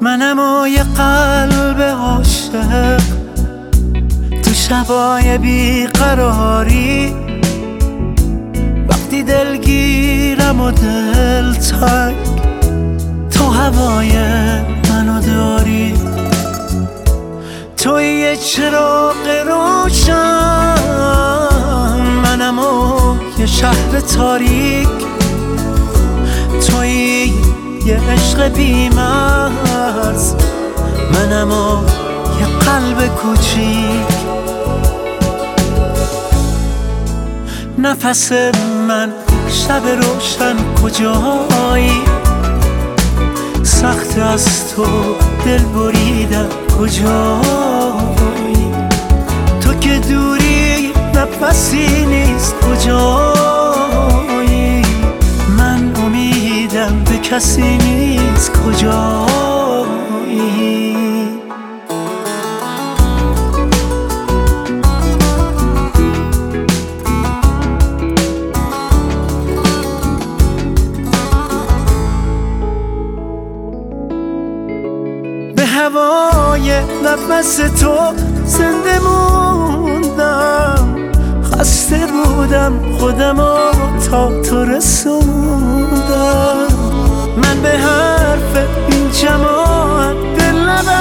منم و یه قلب عاشق تو شبای بیقراری، وقتی دلگیرم و دل تنگ تو هوای منو داری. توی یه چراغ روشن، منم و یه شهر تاریک، توی یه عشق بی‌مرز، منم و یه قلب کوچیک. نفس من شب روشن کجایی، سخت از تو دل بریدم کجایی، تو که دوری نفسی نیست کجایی، من امیدم به کسی نیست کجایی. به هوای نفس تو زنده موندم، خسته بودم خودمو تا تو رسوندم. من به حرف این جماعت دل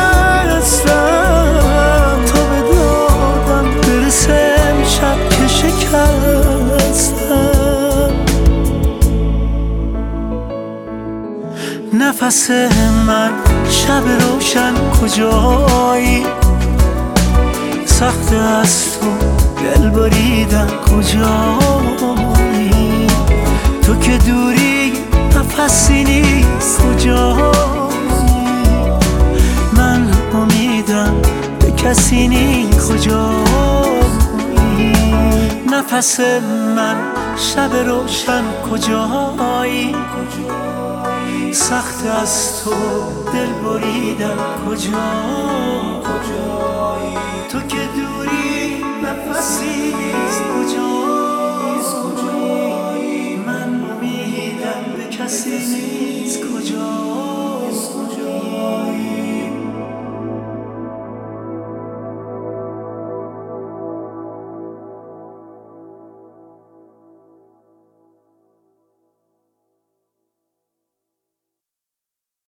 نبستم، تو به دادم برسه امشب که شکستم. نفس من شب روشن کجایی، سخت از تو دل بریدم کجایی، تو که دوری نفسی نیست کجایی، من امیدم به کسی نیست کجایی. نفس من شب روشن کجایی، سخت از تو دل بریدم کجایی، تو که